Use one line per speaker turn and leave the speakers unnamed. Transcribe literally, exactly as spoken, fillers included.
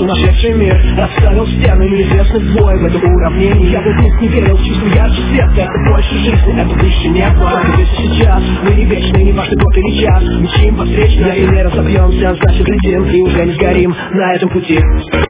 сумасшедший мир расставил стены, неизвестный бой в этом уравнении. Я бы вниз не верил, чувствую ярче света. Это больше жизни, это выше неба. Только здесь и сейчас, мы не вечны, не важно год или час. Мчим по встречной, или разобьемся, значит летим и уже не сгорим на этом пути.